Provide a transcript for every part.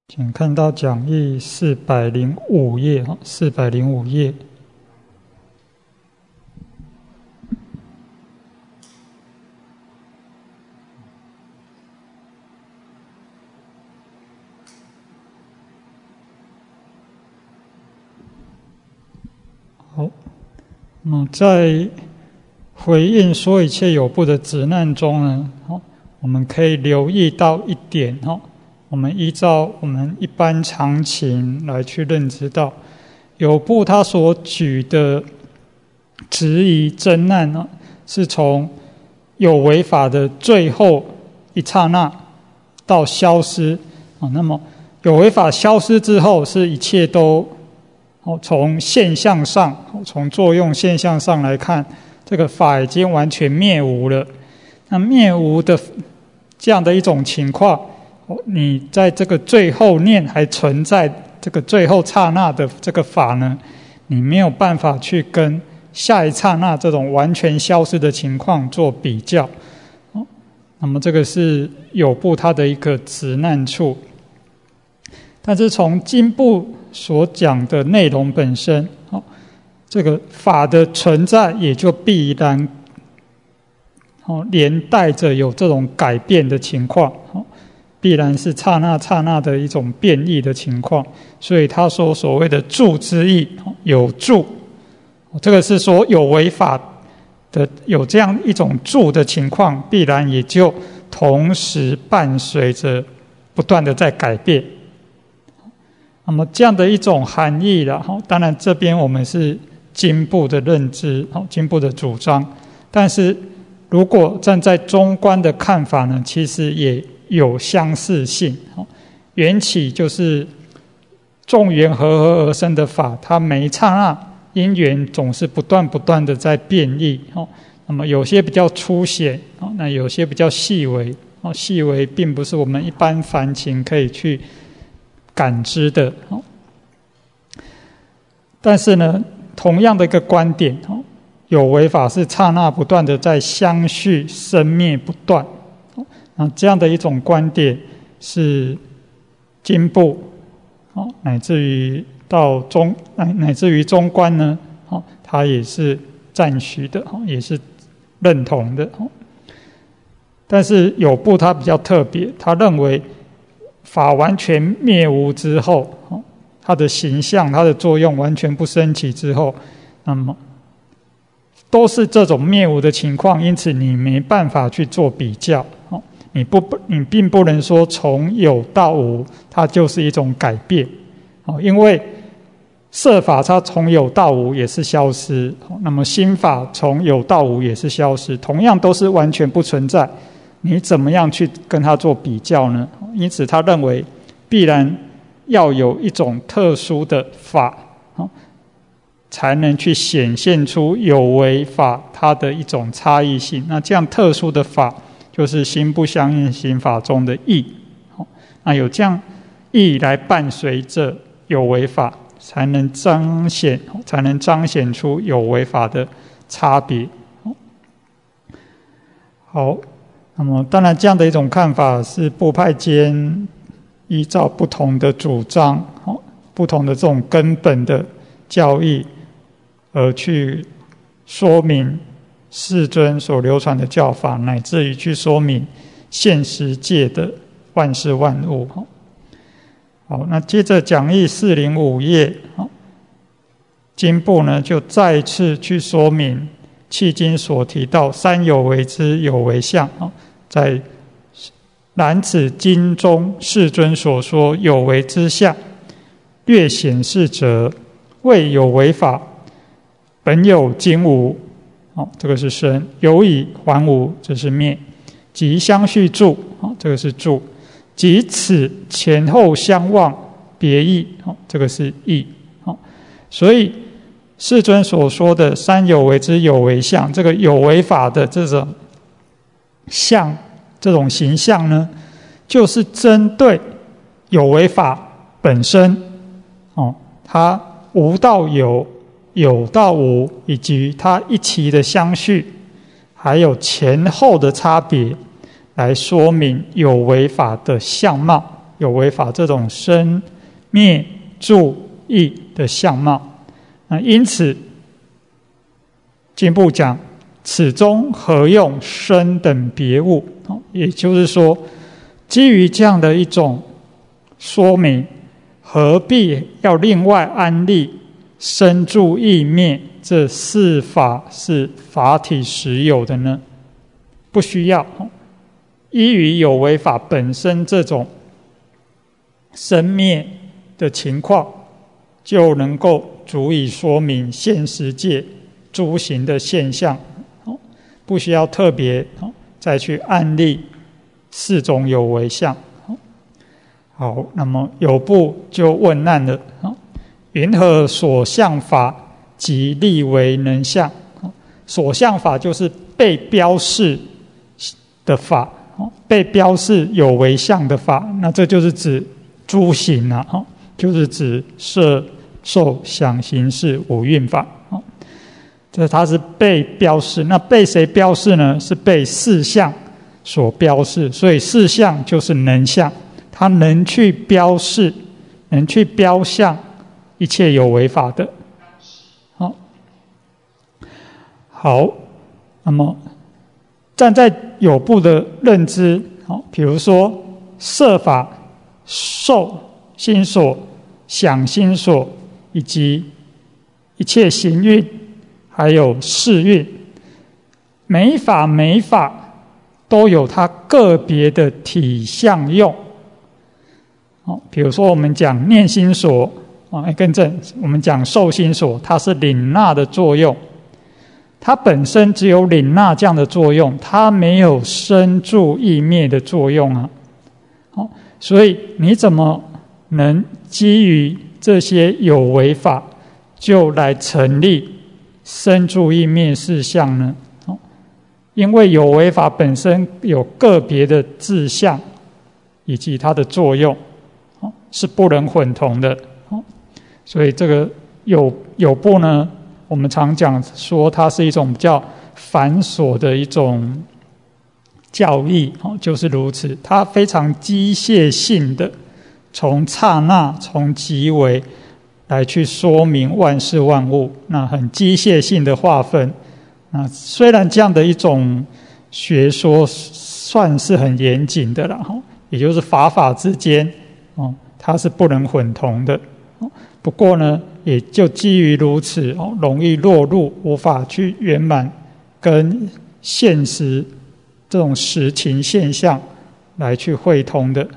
请看到讲义405页，405页。好，那么在回应说一切有部的指南中呢，我们可以留意到一点，我们依照我们一般常情来去认知到，有部他所举的质疑争难呢，是从有为法的最后一刹那到消失。那么有为法消失之后，是一切都从现象上，从作用现象上来看，这个法已经完全灭无了。那灭无的这样的一种情况，你在这个最后念还存在这个最后刹那的这个法呢，你没有办法去跟下一刹那这种完全消失的情况做比较。那么这个是有部它的一个执难处。但是从经部所讲的内容本身，这个法的存在也就必然连带着有这种改变的情况，必然是刹那刹那的一种变异的情况。所以他说所谓的住之意，有住，这个是说有为法的有这样一种住的情况，必然也就同时伴随着不断的在改变。那么这样的一种含义了，当然这边我们是经部的认知，经部的主张，但是如果站在中观的看法呢，其实也有相似性。缘起就是众缘和合而生的法，它每一刹那因缘总是不断的在变异。那么有些比较粗显，那有些比较细微，细微并不是我们一般凡情可以去感知的。但是呢，同样的一个观点，有为法是刹那不断的在相续生灭不断。那这样的一种观点是经部乃至于到乃至于中观呢，它也是赞许的，也是认同的。但是有部它比较特别，他认为法完全灭无之后，它的形象它的作用完全不升起之后，那么都是这种灭无的情况，因此你没办法去做比较。你并不能说从有到无它就是一种改变，因为色法它从有到无也是消失，那么心法从有到无也是消失，同样都是完全不存在，你怎么样去跟它做比较呢？因此他认为必然要有一种特殊的法，才能去显现出有为法它的一种差异性。那这样特殊的法就是心不相应行法中的义。那有这样义来伴随着有为法，才能彰显出有为法的差别。好，那么当然这样的一种看法是部派间依照不同的主张，不同的这种根本的教义而去说明世尊所流传的教法，乃至于去说明现实界的万事万物。好，那接着讲义405页，经部呢就再次去说明迄今所提到三有为之有为相，在然此经中世尊所说有为之相，略显示者，谓有为法本有今无，这个是生，有以还无，这是灭，即相续住，这个是住，即此前后相望别异，这个是异。所以世尊所说的三有为之有为相，这个有为法的这种相，这种形象呢，就是针对有为法本身，它无到有，有到无，以及它一齐的相续，还有前后的差别，来说明有为法的相貌。 有为法这种生灭住异的相貌。因此经部讲此中何用生等别物，也就是说基于这样的一种说明，何必要另外安立生住异灭这四法是法体实有的呢？不需要，依于有为法本身这种生灭的情况，就能够足以说明现实界诸行的现象，不需要特别再去案例四种有为相。好，那么有部就问难了，云何所相法即立为能相？所相法就是被标示的法，被标示有为相的法，那这就是指诸行啊，就是指色受想行识五蕴法。这它是被标示，那被谁标示呢？是被四相所标示，所以四相就是能相，它能去标示，能去标象一切有为法的。好，那么站在有部的认知，比如说色法、受心所、想心所，以及一切行蕴，还有识蕴，每一法每一法都有它个别的体相用。比如说我们讲念心所，更正，我们讲受心所，它是领纳的作用，它本身只有领纳这样的作用，它没有生住异灭的作用啊。所以你怎么能基于这些有为法就来成立生住异灭四相呢？因为有为法本身有个别的志向以及它的作用，是不能混同的。所以这个有部呢，我们常讲说它是一种比较繁琐的一种教义，就是如此。它非常机械性的从刹那从即为来去说明万事万物，那很机械性的划分。那虽然这样的一种学说算是很严谨的啦，也就是法之间它是不能混同的。不过呢，也就基于如此，容易落入无法去圆满跟现实这种实情现象来去会通的。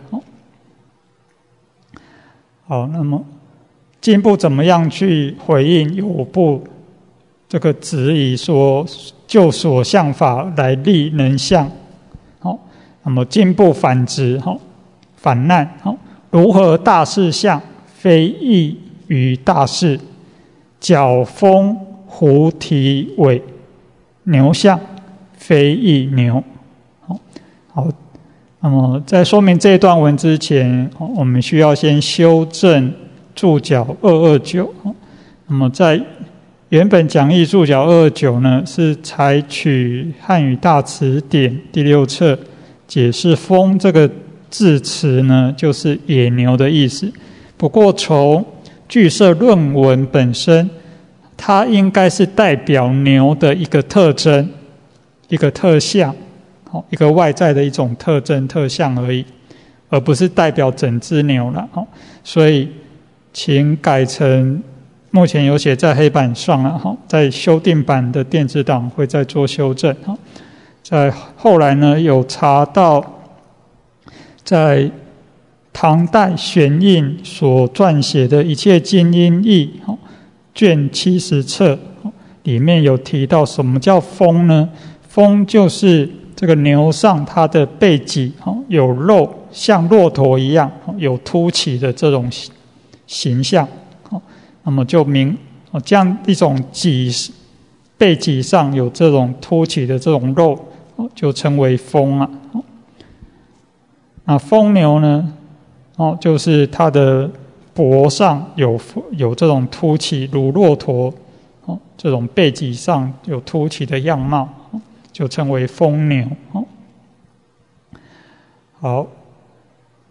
好，那么进一步怎么样去回应有部这个质疑，说就所相法来立能相？那么进一步反质，反难，如何大事相非异于大事？角风狐蹄尾牛相非异牛。好，那么在说明这一段文之前，我们需要先修正注脚229。那么在原本讲义注脚229呢，是采取汉语大词典第6册解释风这个字词呢，就是野牛的意思。不过从句式论文本身，它应该是代表牛的一个特征，一个特象，一个外在的一种特征特象而已，而不是代表整只牛了。所以请改成目前有写在黑板上了，在修订版的电子档会再做修正。在后来呢，有查到在唐代玄印所撰写的一切经音义卷70册里面有提到什么叫风呢？风就是这个牛上它的背脊有肉，像骆驼一样有凸起的这种形象，那么就这样一种背脊上有这种凸起的这种肉，就称为风啊。那风牛呢，就是它的脖上有这种凸起，如骆驼这种背脊上有凸起的样貌，就称为风牛。好，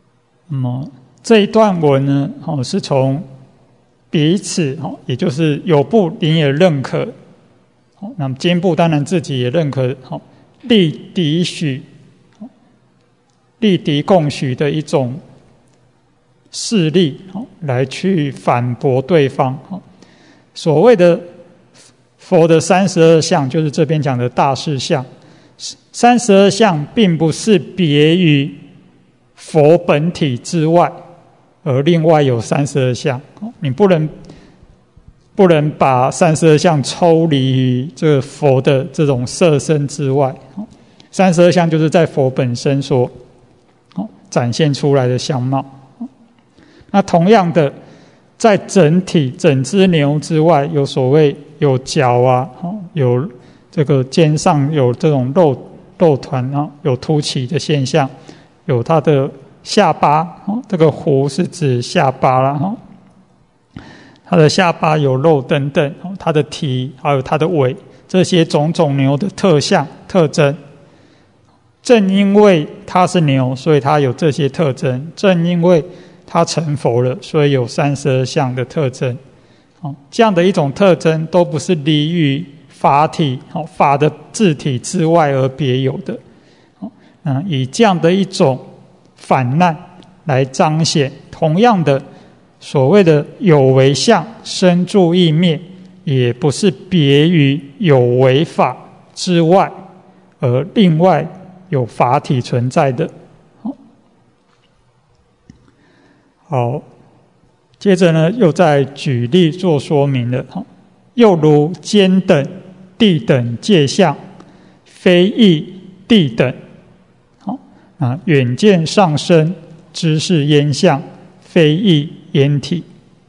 那么这一段文呢，是从彼此，也就是有部您也认可，那么经部当然自己也认可，立敌许、立敌共许的一种事例，来去反驳对方。所谓的佛的32相，就是这边讲的大事相。32相并不是别于佛本体之外，而另外有32相。你不能把32相抽离于这个佛的这种色身之外。32相就是在佛本身所展现出来的相貌。那同样的，在整体整只牛之外，有所谓有角啊，有这个肩上有这种肉团啊，有凸起的现象，有它的下巴，这个弧是指下巴啦，它的下巴有肉等等，它的蹄还有它的尾，这些种种牛的特相特征。正因为它是牛，所以它有这些特征；正因为它成佛了，所以有32相的特征。这样的一种特征都不是离于法体、法的自体之外而别有的。以这样的一种反难来彰显，同样的所谓的有为相生住异灭，也不是别于有为法之外而另外有法体存在的。好，接着呢，又再举例做说明了。又如间等、地等界相，非异地等。远见上升，知是烟相，非异烟体。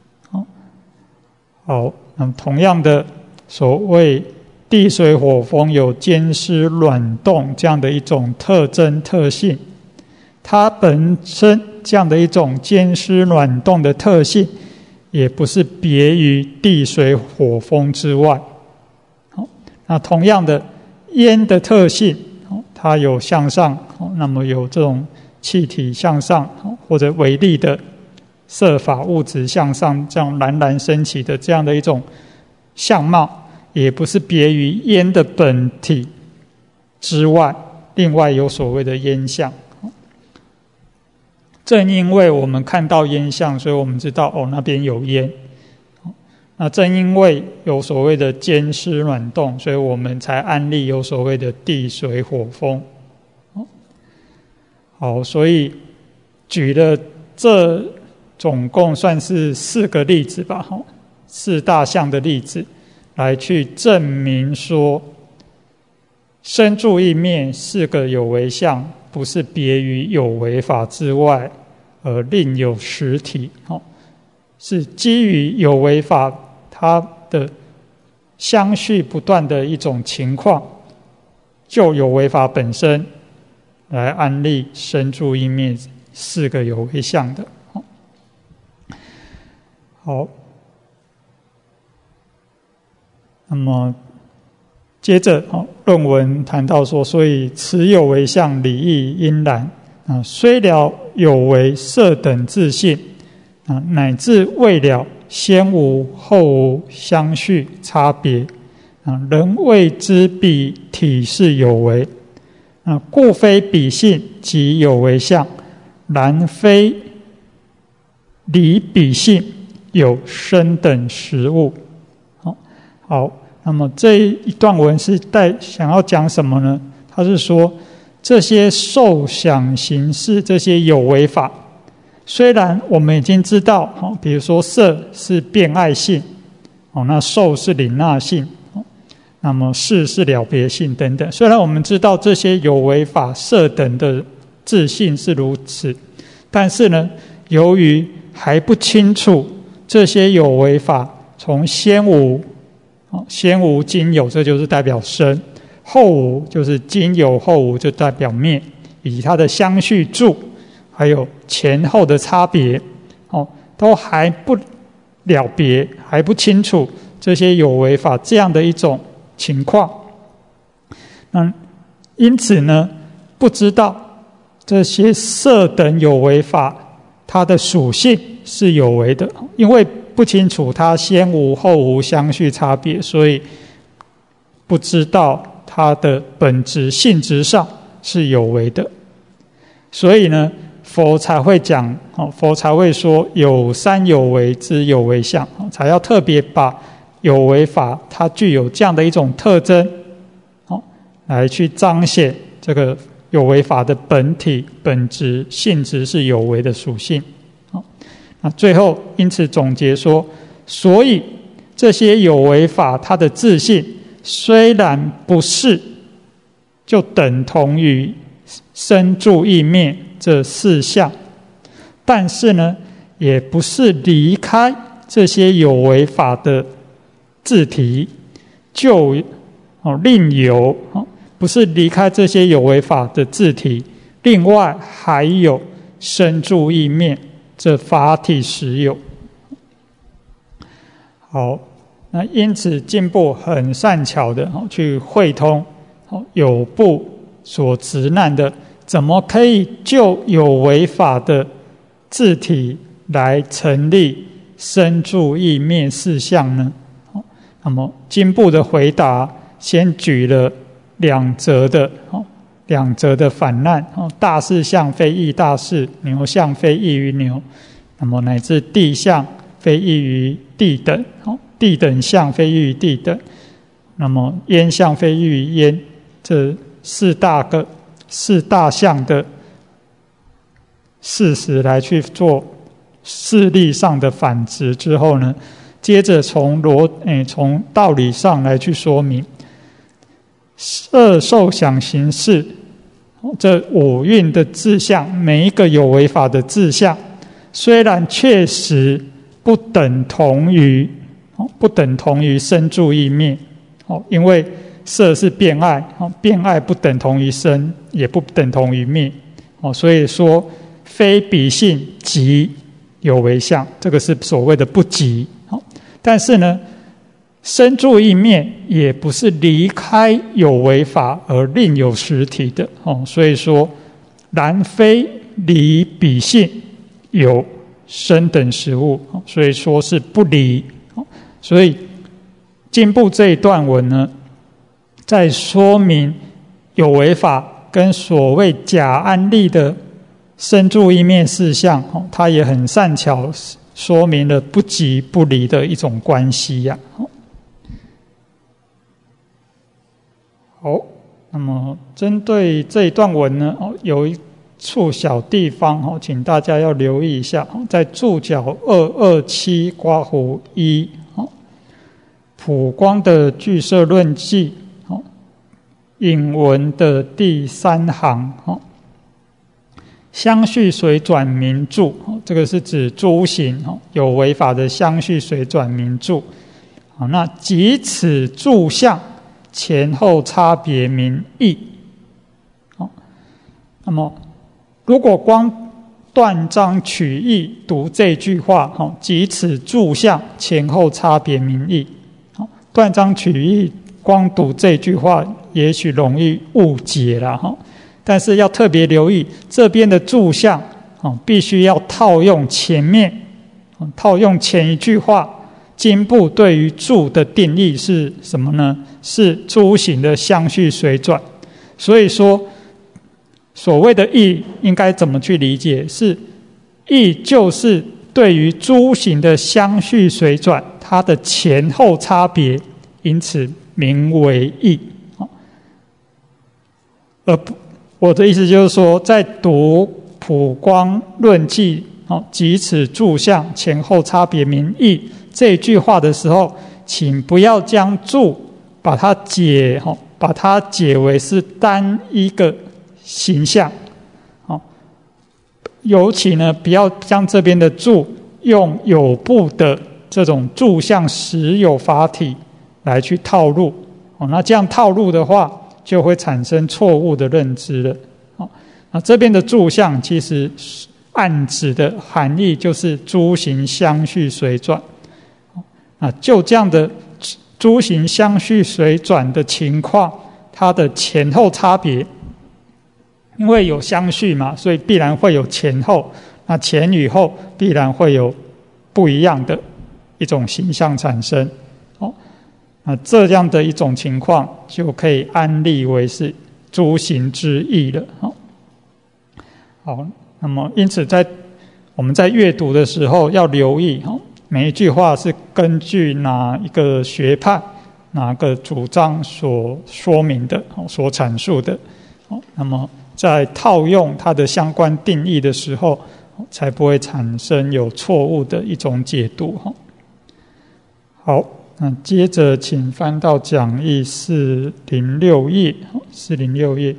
好，那么同样的，所谓地水火风有坚湿软动这样的一种特征特性，它本身这样的一种坚湿软动的特性，也不是别于地水火风之外。那同样的，烟的特性，它有向上，那么有这种气体向上，或者微粒的色法物质向上，这样冉冉升起的这样的一种相貌，也不是别于烟的本体之外，另外有所谓的烟相。正因为我们看到烟相，所以我们知道那边有烟。那正因为有所谓的坚湿软动，所以我们才安立有所谓的地水火风。好，所以举了这总共算是4个例子吧，4大项的例子来去证明说，生住异灭4个有为相不是别于有为法之外而另有实体，是基于有为法它的相续不断的一种情况，就有为法本身来安立生住异灭4个有为相的。好，那么接着论文谈到说，所以此有为相理义因然，虽了有为色等自性，乃至未了先无后无相续差别，仍谓之彼体是有为，故非彼性即有为相，然非离彼性有生等实物。好，那么这一段文是想要讲什么呢？他是说，这些受想行识这些有为法，虽然我们已经知道，比如说色是变爱性，那受是领纳性，那么识是了别性等等。虽然我们知道这些有为法色等的自性是如此，但是呢，由于还不清楚这些有为法从先无今有，这就是代表生；后无就是今有后无，就代表灭，以及它的相续住，还有前后的差别，都还不了别，还不清楚这些有为法这样的一种情况。因此呢，不知道这些色等有为法它的属性是有为的，因为不清楚它先无后无相续差别，所以不知道它的本质性质上是有为的。所以呢，佛才会讲，佛才会说有三有为之有为相，才要特别把有为法它具有这样的一种特征，来去彰显这个有为法的本体本质性质是有为的属性。那最后因此总结说，所以这些有为法它的自性虽然不是就等同于生住异灭这四项，但是呢也不是离开这些有为法的自体就另有，不是离开这些有为法的自体，另外还有生住异灭这法体实有。好，那因此进步很善巧的去会通有部所执难的，怎么可以就有为法的自体来成立生住异灭四项呢？那么进步的回答先举了两则的反难，大士相非异大士，牛相非异于牛，那么乃至地相非异于地等，地等相非异于地等，那么烟相非异于烟，这四大项的事实来去做事例上的反执之后呢，接着从道理上来去说明色受想行识这五蕴的志向，每一个有为法的志向，虽然确实不等同于生住异灭，因为色是变爱，变爱不等同于生，也不等同于灭，所以说非彼性即有为相，这个是所谓的不即。但是呢，生住异灭也不是离开有为法而另有实体的，所以说然非离彼性有生等实物，所以说是不离。所以进步这一段文呢，在说明有为法跟所谓假安立的生住异灭四项，它也很善巧说明了不即不离的一种关系呀。好，那么针对这一段文呢，有一处小地方请大家要留意一下，在注脚227括弧1，普光的俱舍论记引文的第3行，相续随转名著，这个是指诸行有为法的相续随转名著。那即此著相前后差别名义。那么如果光断章取义读这句话，即此著相前后差别名义，断章取义光读这句话也许容易误解了，但是要特别留意这边的著相必须要套用前面，套用前一句话，经部对于著的定义是什么呢？是诸行的相续随转。所以说所谓的义应该怎么去理解？是义就是对于诸行的相续随转，它的前后差别，因此名为义。我的意思就是说，在读普光论记即此著相前后差别名义这句话的时候，请不要将著把它解为是单一个形象，尤其呢不要将这边的著用有部的这种著相实有法体来去套入，那这样套入的话就会产生错误的认知了。那这边的著相其实暗指的含义就是诸行相续随转，就这样的诸行相续随转的情况，它的前后差别，因为有相续嘛，所以必然会有前后。 那前与后必然会有不一样的一种形象产生。那这样的一种情况就可以安立为是诸行之义了。好，那么因此我们在阅读的时候要留意，每一句话是根据哪一个学派、哪个主张所说明的、所阐述的。那么在套用它的相关定义的时候，才不会产生有错误的一种解读。好，那接着请翻到讲义406页，406页。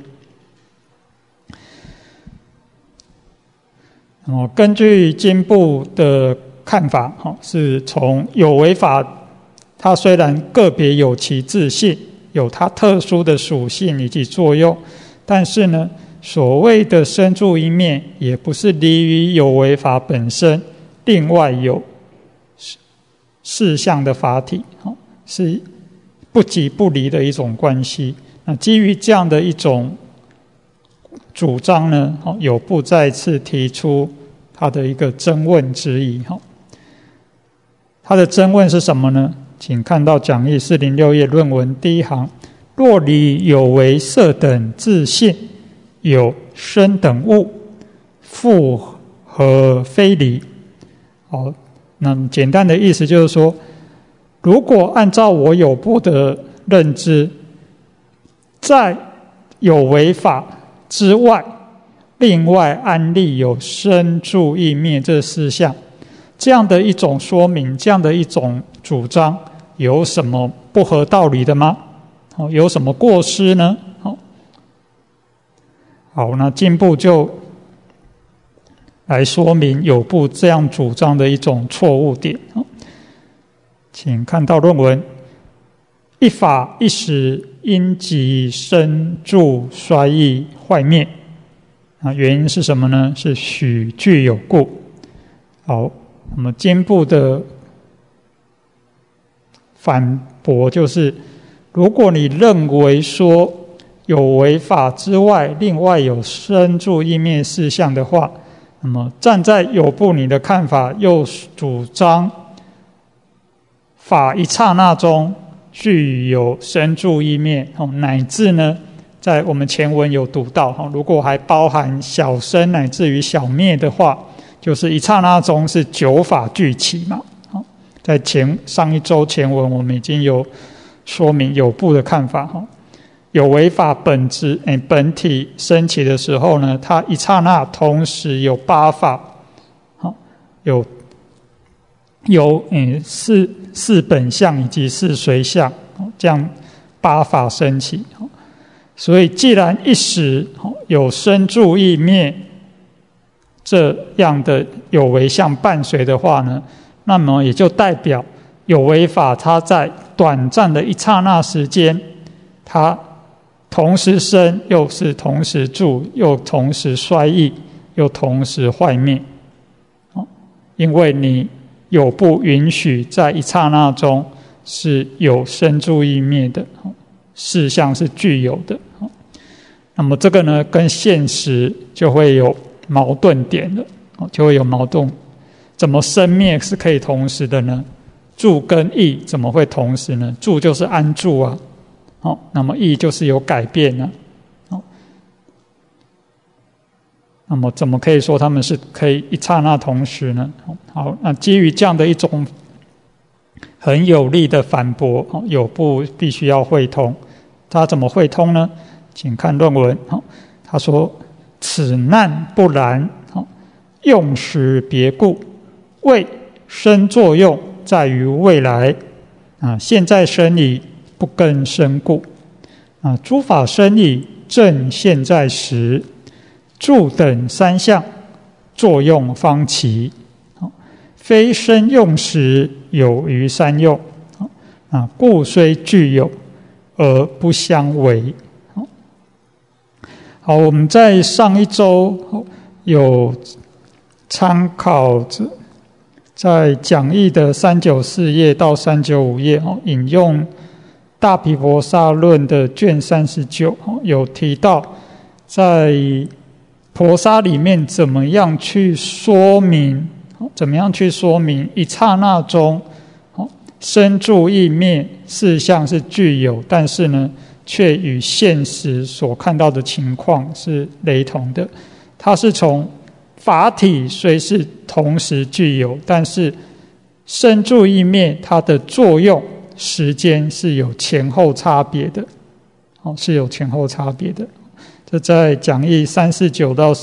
根据经部的看法，是从有为法，它虽然个别有其自性，有它特殊的属性以及作用，但是呢，所谓的生住一面，也不是离于有为法本身，另外有事项的法体，是不即不离的一种关系。那基于这样的一种主张呢，有部再次提出他的一个争问之意。他的争问是什么呢？请看到讲义406页论文第一行：若离有为色等自性，有生等物，复何非离？好，那么简单的意思就是说，如果按照我有部的认知，在有为法之外，另外安立有生住意灭这四项，这样的一种说明，这样的一种主张，有什么不合道理的吗？有什么过失呢？好，那进步就来说明有部这样主张的一种错误点。请看到论文：一法一时，因即生住衰异坏灭。原因是什么呢？是许具有故。好，那么经部的反驳就是，如果你认为说有为法之外，另外有生住意灭四项的话，那么站在有部你的看法，又主张法一刹那中具有生住意灭，乃至呢，在我们前文有读到，如果还包含小生乃至于小灭的话，就是一刹那中是九法俱起嘛。在上一周前文我们已经有说明有部的看法，有为法本体升起的时候呢，它一刹那同时有八法，有四本相以及四随相，这样八法升起。所以既然一时有生住意灭这样的有为相伴随的话呢，那么也就代表有为法它在短暂的一刹那时间，它同时生，又是同时住，又同时衰异，又同时坏灭。因为你有不允许在一刹那中是有生住意灭的事项是具有的，那么这个呢，跟现实就会有矛盾点了，就会有矛盾。怎么生灭是可以同时的呢？住跟异怎么会同时呢？住就是安住啊，那么异就是有改变啊，那么怎么可以说他们是可以一刹那同时呢？好，那基于这样的一种很有力的反驳，有部必须要会通。他怎么会通呢？请看论文。他说：此难不然，用时别故，未生作用在于未来，现在生矣，不更生故。诸法生矣，正现在时，住等三项，作用方齐。非生用时，有余三用，故虽具有，而不相违。好，我们在上一周有参考在讲义的394页到395页，引用大毗婆沙论的卷39，有提到在婆沙里面怎么样去说明一刹那中生住异灭四相是具有，但是呢却与现实所看到的情况是雷同的。它是从法体虽是同时具有，但是生住异灭它的作用时间是有前后差别的，是有前后差别的。这在讲义349到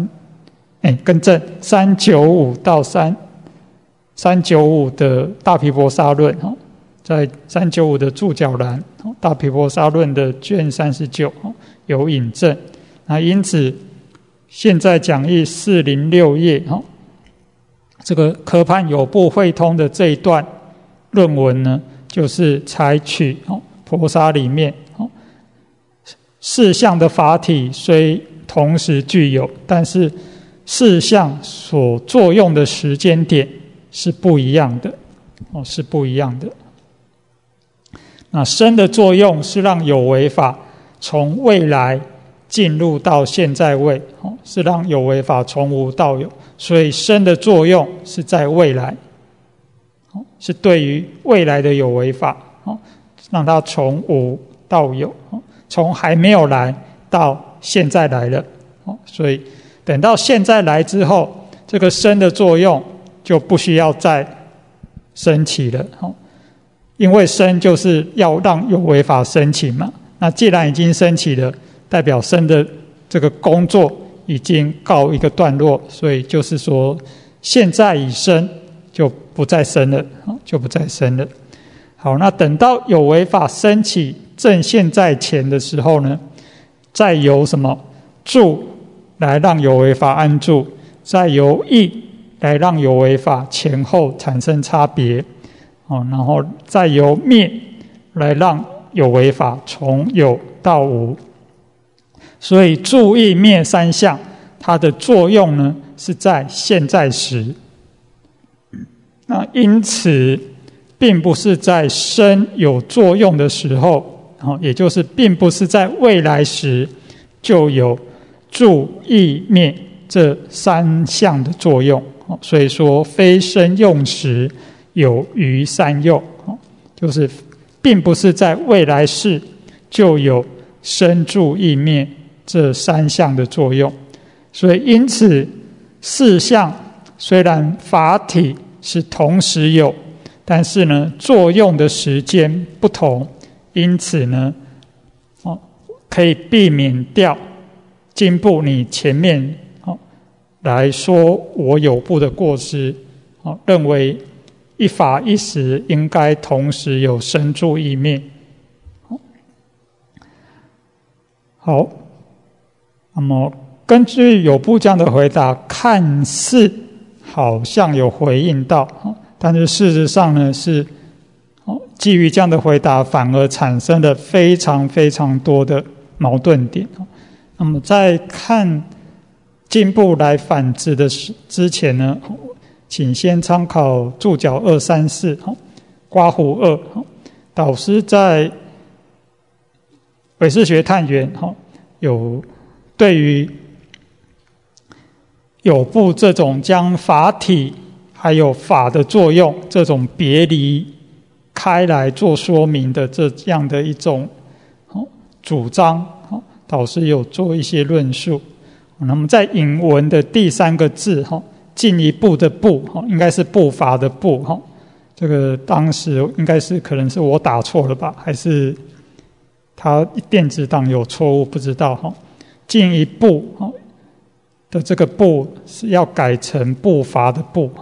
395到395的大毗婆沙论，在395的注脚栏大毗婆沙论的卷39有引证。那因此现在讲义406页这个科判有部会通的这一段论文呢，就是采取婆沙里面四相的法体虽同时具有，但是四相所作用的时间点是不一样的，是不一样的。那生的作用是让有为法从未来进入到现在位，是让有为法从无到有，所以生的作用是在未来，是对于未来的有为法，让它从无到有，从还没有来到现在来了。所以等到现在来之后，这个生的作用就不需要再升起了，因为生就是要让有为法升起嘛。那既然已经升起了，代表生的这个工作已经告一个段落，所以就是说现在已生就不再生了，就不再生了。好，那等到有为法升起正现在前的时候呢，再由什么住来让有为法安住，再由意来让有为法前后产生差别，然后再由灭来让有为法从有到无。所以住意灭三相它的作用呢是在现在时，那因此并不是在生有作用的时候，也就是并不是在未来时就有住意灭这三相的作用。所以说非生用时有余三用，就是并不是在未来世就有生住意灭这三相的作用。所以因此四相虽然法体是同时有，但是呢作用的时间不同，因此呢可以避免掉经部你前面来说我有部的过失，认为一法一时应该同时有生住意灭。好，那么根据有部这样的回答，看似好像有回应到，但是事实上呢是基于这样的回答反而产生了非常非常多的矛盾点。那么在看进步来反之的之前呢，请先参考注脚234刮胡2，导师在唯识学探源有对于有部这种将法体还有法的作用这种别离开来做说明的这样的一种主张，导师有做一些论述。那么在引文的第3个字进一步的步，应该是步伐的步，这个当时应该是可能是我打错了吧，还是他电子档有错误，不知道。进一步的这个步是要改成步伐的步。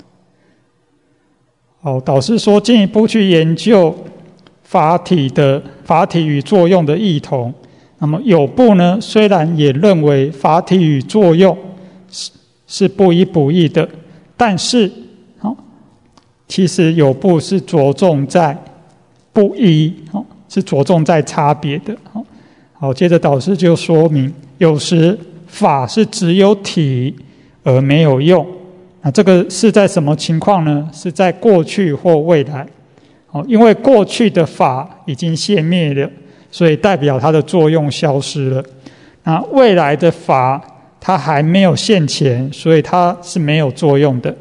好，导师说进一步去研究法体与作用的异同。那么有部呢，虽然也认为法体与作用是不一不异的，但是其实有部是着重在不一，是着重在差别的。好，接着导师就说明，有时法是只有体而没有用，那这个是在什么情况呢？是在过去或未来。因为过去的法已经熄灭了，所以代表它的作用消失了。那未来的法， 它还没有现前，所以它是没有作用的。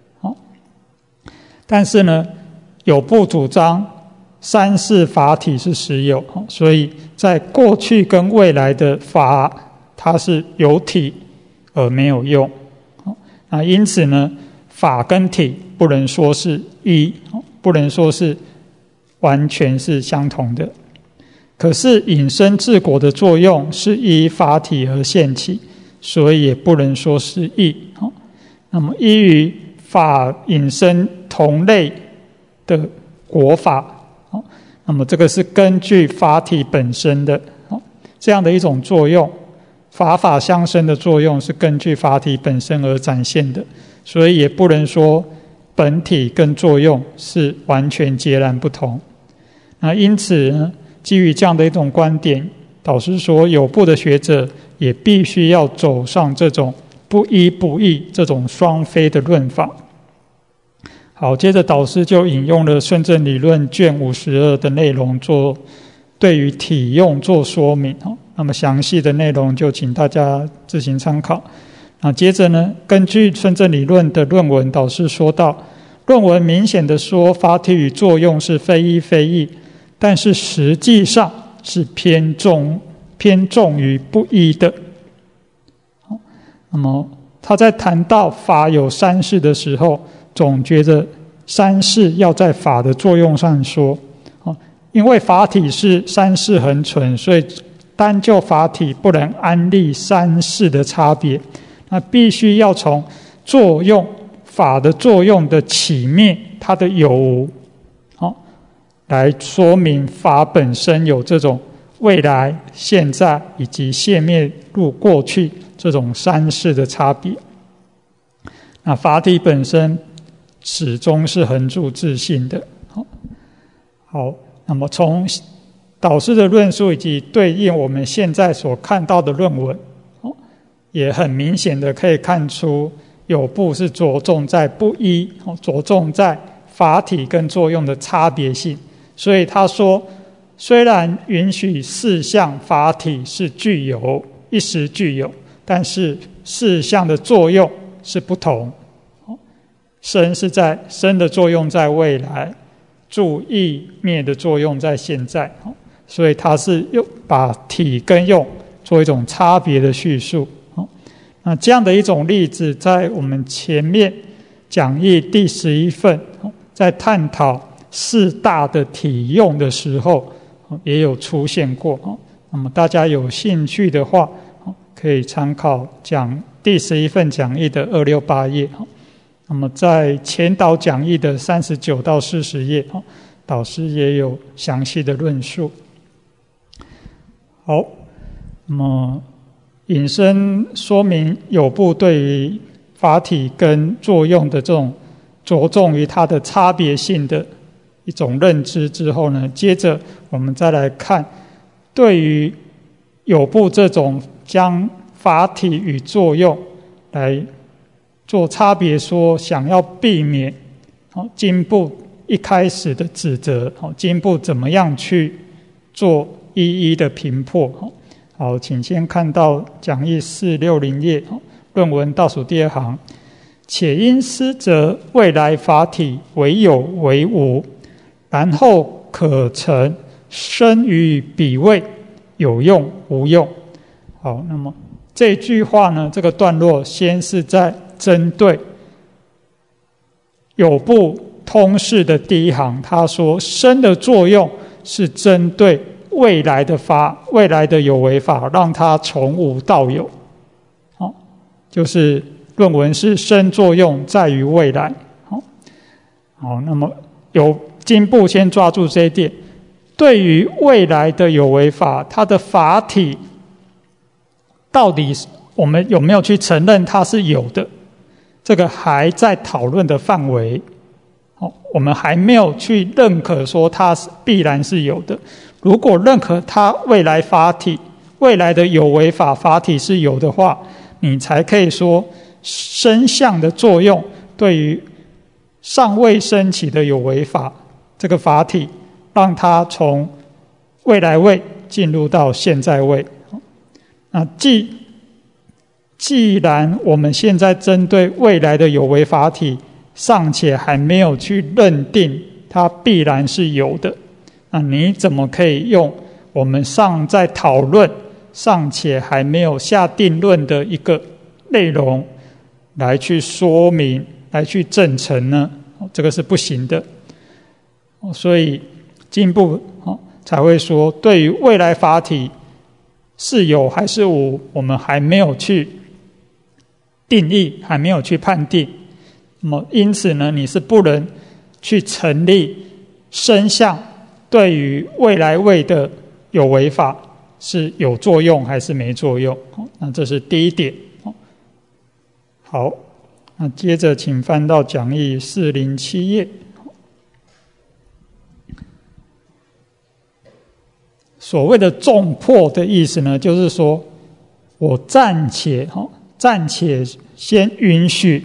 但是呢，有部主张三世法体是实有，所以在过去跟未来的法，它是有体而没有用。那因此呢，法跟体不能说是一，不能说是完全是相同的。可是引申治果的作用是依法体而现起，所以也不能说是异。那么依于法引申同类的果法，那么这个是根据法体本身的这样的一种作用，法相生的作用是根据法体本身而展现的，所以也不能说本体跟作用是完全截然不同。那因此呢，基于这样的一种观点，导师说有部的学者也必须要走上这种不一不异这种双非的论法。好，接着导师就引用了顺正理论卷52的内容做对于体用做说明。那么详细的内容就请大家自行参考。那接着呢，根据顺正理论的论文，导师说到，论文明显的说法体与作用是非一非异，但是实际上是偏重于不一的。那么他在谈到法有三世的时候，总觉得三世要在法的作用上说，因为法体是三世恒存，所以单就法体不能安立三世的差别，那必须要从作用法的作用的起灭，它的有无，来说明法本身有这种未来、现在以及现灭入过去这种三世的差别。那法体本身始终是恒住自性的。好，那么从导师的论述以及对应我们现在所看到的论文，也很明显的可以看出有部是着重在不一，着重在法体跟作用的差别性。所以他说，虽然允许四项法体是具有，一时具有，但是四项的作用是不同。生的作用在未来，住意灭的作用在现在，所以他是又把体跟用做一种差别的叙述。那这样的一种例子，在我们前面讲义第11份在探讨四大的体用的时候也有出现过。那么大家有兴趣的话，可以参考第11份讲义的268页。那么在前导讲义的39到40页，导师也有详细的论述。好，那么引申说明有部对于法体跟作用的这种着重于它的差别性的一种认知之后呢，接着我们再来看对于有部这种将法体与作用来做差别说，想要避免经部一开始的指责，经部怎么样去做一一的评破。好，请先看到讲义460页论文倒数第2行，且因思则未来法体为有为无，然后可成生于彼位，有用无用。好，那么这句话呢，这个段落先是在针对有部通释的第一行，他说生的作用是针对未来的法，未来的有为法，让它从无到有。就是论文是生作用在于未来。好，那么有经部先抓住这一点，对于未来的有为法，它的法体到底我们有没有去承认它是有的，这个还在讨论的范围。我们还没有去认可说它必然是有的。如果认可它未来法体，未来的有为法法体是有的话，你才可以说生相的作用对于尚未升起的有为法这个法体，让它从未来位进入到现在位。那既既然我们现在针对未来的有为法体尚且还没有去认定它必然是有的，那你怎么可以用我们尚在讨论尚且还没有下定论的一个内容来去说明来去证成呢？这个是不行的。所以进一步才会说，对于未来法体是有还是无，我们还没有去定义，还没有去判定。那么因此呢，你是不能去成立身相对于未来位的有为法是有作用还是没作用。那这是第一点。好，那接着请翻到讲义407页。所谓的重破的意思呢，就是说我暂且先允许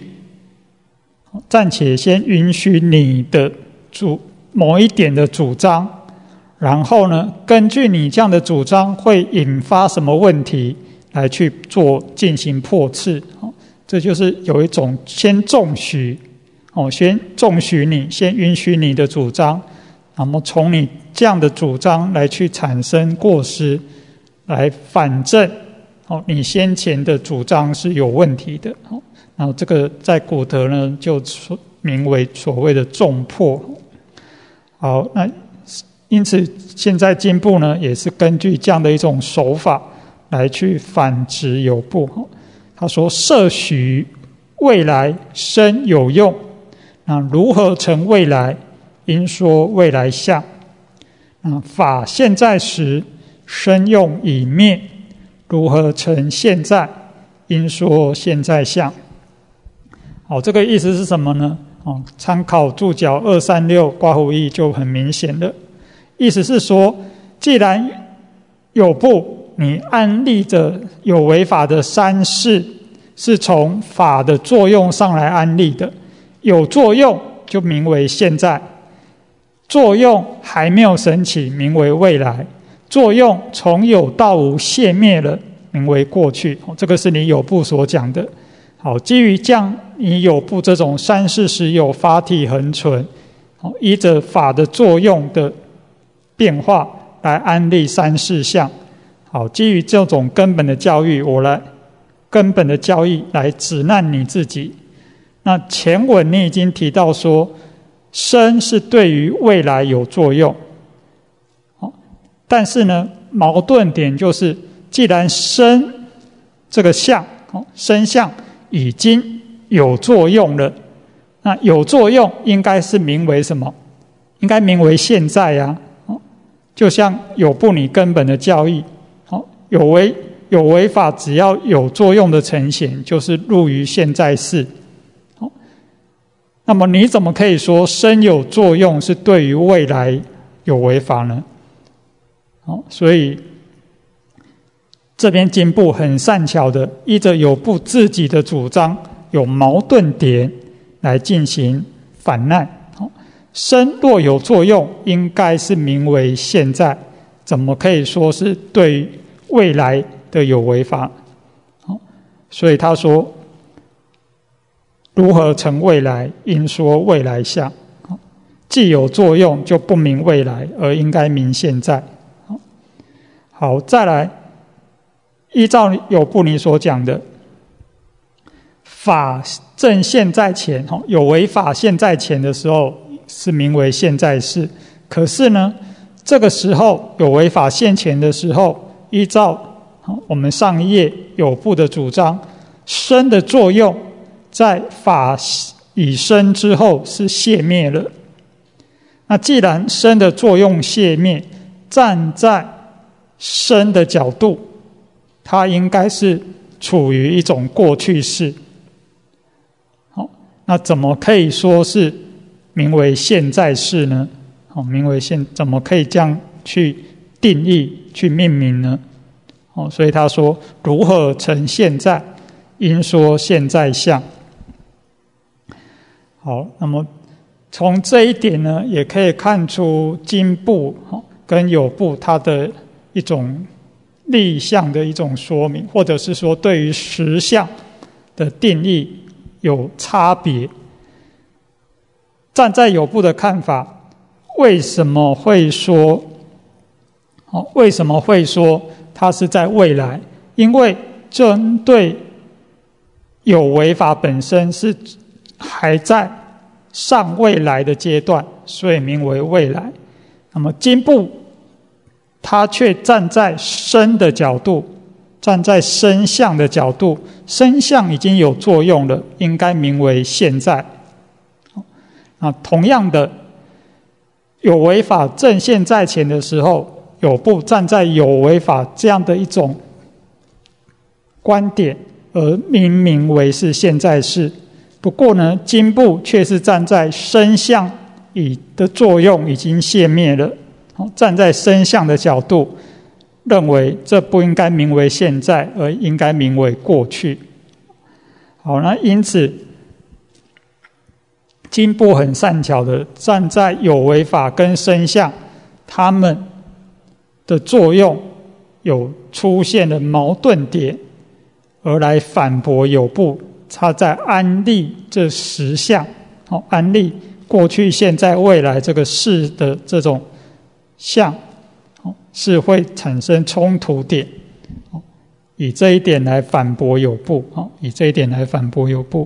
你的某一点的主张，然后呢，根据你这样的主张会引发什么问题来去进行破斥。这就是有一种先重许你，先允许你的主张，那么从你这样的主张来去产生过失，来反证你先前的主张是有问题的。然后这个在古德呢就名为所谓的重破。好，那因此现在进步呢也是根据这样的一种手法来去反执有部。他说设许未来生有用，那如何成未来？应说未来相。法现在时生用已灭，如何成现在？应说现在相。好，这个意思是什么呢？参考注脚236括弧1就很明显了。意思是说，既然有部你安立着有为法的三世是从法的作用上来安立的，有作用就名为现在，作用还没有升起名为未来，作用从有到无灭灭了名为过去。这个是你有部所讲的。好，基于这样你有部这种三世实有法体恒存，依着法的作用的变化来安立三世相。好，基于这种根本的教育，我来根本的教义来指难你自己。那前文你已经提到说，生是对于未来有作用，但是呢，矛盾点就是，既然生这个相，生相已经有作用了，那有作用应该是名为什么？应该名为现在呀。就像有部你根本的教义，有为法只要有作用的呈现，就是入于现在式。那么你怎么可以说生有作用是对于未来有为法呢？所以这边经部很善巧的依着有部自己的主张有矛盾点来进行反难。生若有作用应该是名为现在，怎么可以说是对于未来的有为法？所以他说如何成未来？应说未来相。既有作用就不明未来，而应该明现在。好，再来依照有部你所讲的，法正现在前，有为法现在前的时候是名为现在式。可是呢，这个时候有为法现前的时候，依照我们上一页有部的主张，生的作用在法已生之后是灭灭了。那既然生的作用灭灭，站在生的角度，它应该是处于一种过去式。好，那怎么可以说是名为现在式呢？名为怎么可以这样去定义、去命名呢？所以他说如何成现在？应说现在相。好，那么从这一点呢，也可以看出经部跟有部它的一种立项的一种说明，或者是说对于实相的定义有差别。站在有部的看法，为什么会说它是在未来？因为针对有为法本身是还在上未来的阶段，所以名为未来。那么经部它却站在身的角度，站在身相的角度，身相已经有作用了，应该名为现在。同样的，有为法正现在前的时候，有部站在有为法这样的一种观点，而命名为是现在式。不过呢，经部却是站在身相的作用已经熄灭了，站在身相的角度，认为这不应该名为现在，而应该名为过去。好，那因此经部很善巧的站在有为法跟身相他们的作用有出现了矛盾点，而来反驳有部他在安立这实相，安立过去现在未来这个事的这种相是会产生冲突点，以这一点来反驳有部，以这一点来反驳有部。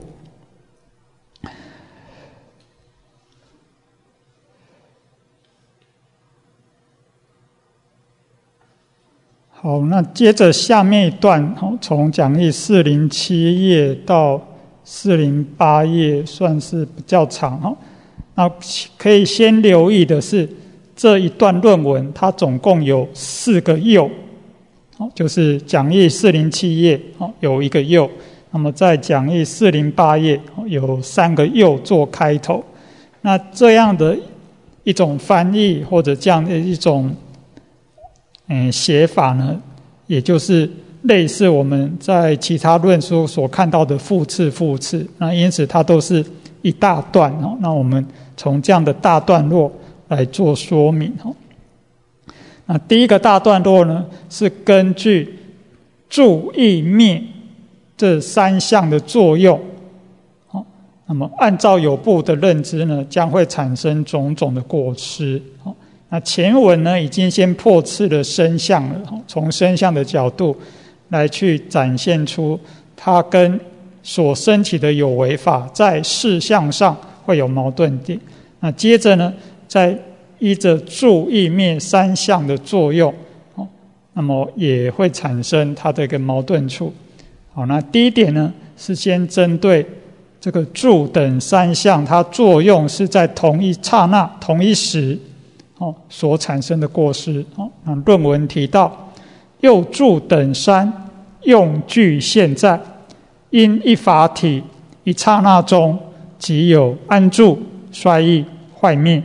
好，那接着下面一段，从讲义407页到408页算是比较长。那可以先留意的是，这一段论文它总共有4个又，就是讲义407页有1个又，那么在讲义408页有3个又做开头。那这样的一种翻译或者这样的一种写法呢，也就是类似我们在其他论书所看到的复次，那因此它都是一大段。那我们从这样的大段落来做说明。那第一个大段落呢，是根据住意灭这3项的作用，那么按照有部的认知呢，将会产生种种的过失。那前文呢，已经先破斥了身相了，从身相的角度来去展现出它跟所升起的有为法在事相上会有矛盾点。那接着呢，再依着住意灭3项的作用，那么也会产生它的一个矛盾处。好，那第一点呢，是先针对这个住等3项，它作用是在同一刹那、同一时所产生的过失。那论文提到，又住等3用具现在，因一法体一刹那中即有安住、衰逸、坏灭。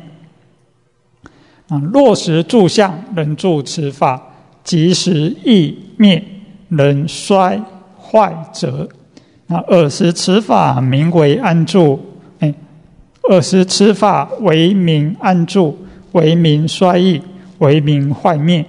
落实住相，能住此法，即时异灭，能衰坏者。那尔时此法名为安住，尔时此法为名安住，为名衰逸，为名坏灭。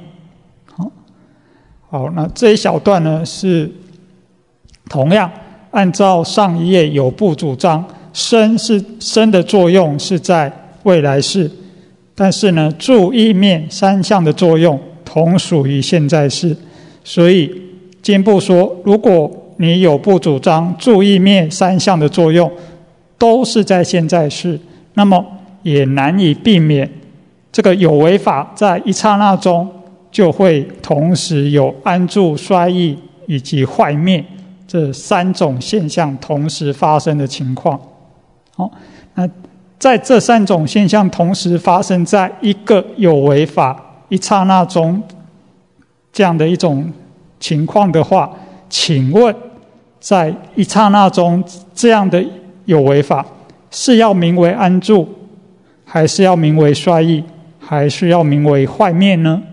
好，那这一小段呢，是同样按照上一页有部主张，身的作用是在未来世，但是呢，住意灭3项的作用同属于现在世。所以经部说，如果你有部主张住意灭3项的作用都是在现在世，那么也难以避免这个有为法在一刹那中就会同时有安住、衰逸以及坏灭这3种现象同时发生的情况。那在这3种现象同时发生在一个有为法一刹那中这样的一种情况的话，请问在一刹那中这样的有为法是要名为安住，还是要名为衰逸，还是要名为坏灭呢？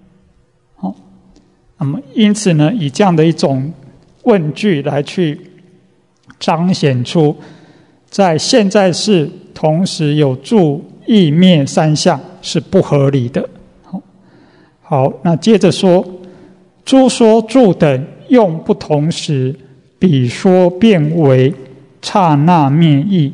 那么因此呢，以这样的一种问句来去彰显出在现在世同时有住意灭3项是不合理的。好，那接着说， 诸说住等用不同时，彼说变为刹那灭异。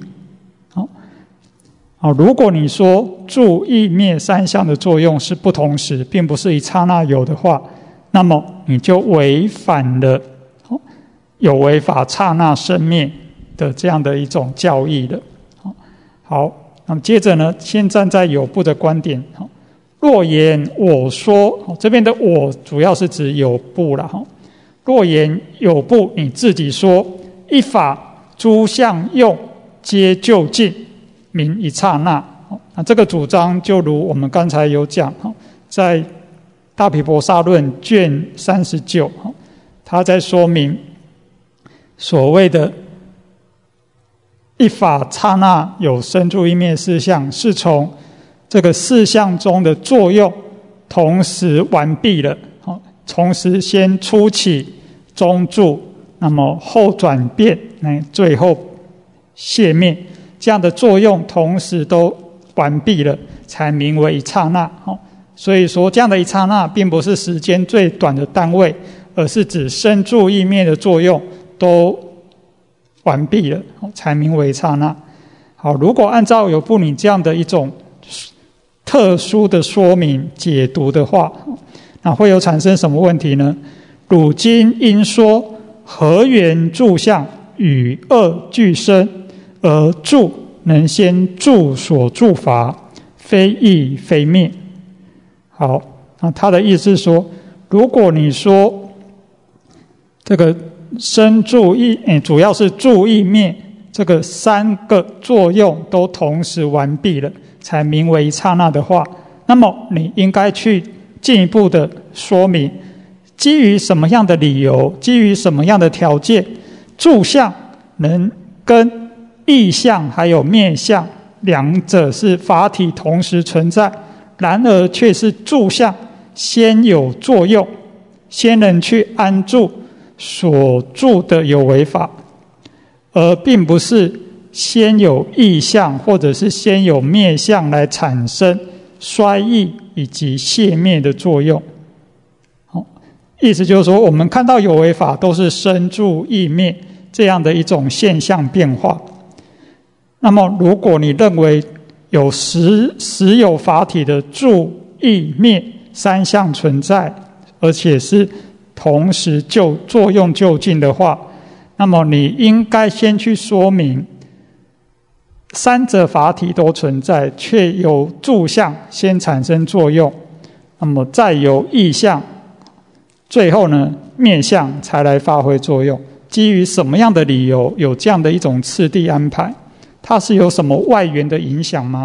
如果你说住异灭三相的作用是不同时，并不是一刹那有的话，那么你就违反了有为法刹那生灭的这样的一种教义了。好，那么接着呢，先站在有部的观点。若言我说，这边的我主要是指有部啦。若言有部你自己说，一法诸相用皆就近，名一刹那。那这个主张就如我们刚才有讲，在大毗婆沙论卷39，他在说明所谓的一法刹那有生住异灭四相，是从这个四相中的作用同时完毕了，同时先初起中住，那么后转变，最后谢灭，这样的作用同时都完毕了，才名为一刹那。所以说这样的一刹那并不是时间最短的单位，而是指生住异灭的作用都完毕了，才名为刹那。好，如果按照有部你这样的一种特殊的说明解读的话，那会有产生什么问题呢？汝今因说何缘住相与恶俱生，而住能先住所住法，非异非灭。好，那他的意思是说，如果你说这个生住异，主要是住异灭这个三个作用都同时完毕了，才名为一刹那的话，那么你应该去进一步的说明，基于什么样的理由，基于什么样的条件，住相能跟异相还有灭相两者是法体同时存在，然而却是住相先有作用，先能去安住所住的有为法，而并不是先有异相或者是先有灭相来产生衰异以及谢灭的作用。意思就是说，我们看到有为法都是生住异灭这样的一种现象变化。那么如果你认为有实有法体的住异灭三相存在，而且是同时就作用就近的话，那么你应该先去说明三者法体都存在，却由住相先产生作用，那么再由异相，最后呢灭相才来发挥作用。基于什么样的理由有这样的一种次第安排？它是有什么外缘的影响吗？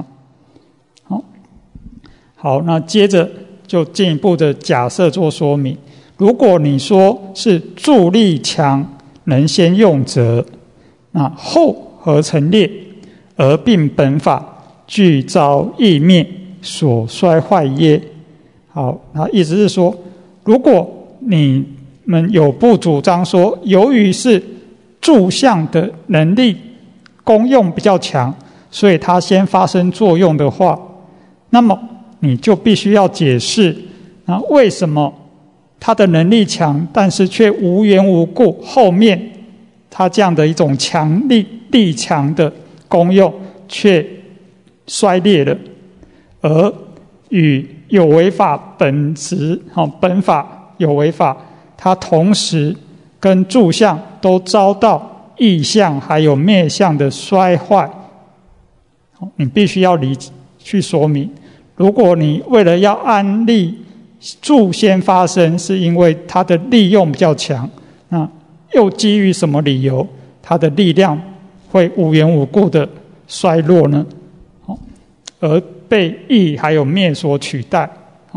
好，那接着就进一步的假设做说明。如果你说是助力强能先用则，那后合成列，而并本法俱遭异灭所衰坏耶？好，那意思是说，如果你们有部主张说，由于是住相的能力功用比较强，所以它先发生作用的话，那么你就必须要解释，那为什么它的能力强，但是却无缘无故后面它这样的一种力强的功用却衰劣了，而与有为法本法有为法，它同时跟住相都遭到异相还有灭相的衰坏，你必须要去说明。如果你为了要安立住先发生，是因为它的力用比较强，那又基于什么理由它的力量会无缘无故的衰落呢？而被异还有灭所取代。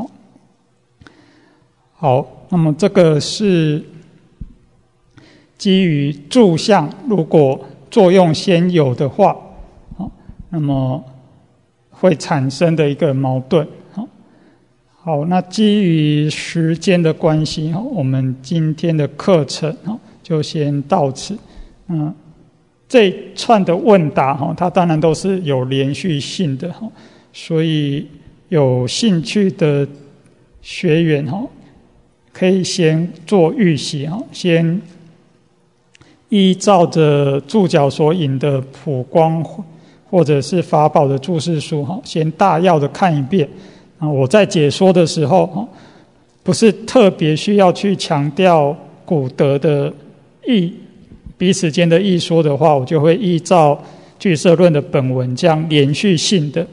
好，那么这个是基于住相如果作用先有的话，那么会产生的一个矛盾。好，那基于时间的关系，我们今天的课程就先到此。这一串的问答它当然都是有连续性的，所以有兴趣的学员可以先做预习先依照着注脚所引的普光或者是法宝的注释书先大要的看一遍我在解说的时候不是特别需要去强调古德的彼此间的义说的话，我就会依照俱舍论的本文这样连续性的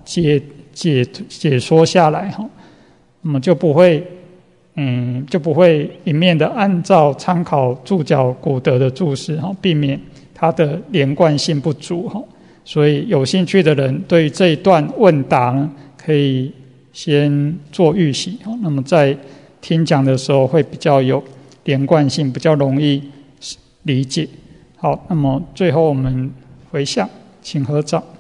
解说下来那么就不会一面的按照参考注脚古德的注释避免它的连贯性不足所以有兴趣的人对于这一段问答呢，可以先做预习那么在听讲的时候会比较有连贯性，比较容易理解。好，那么最后我们回向，请合掌。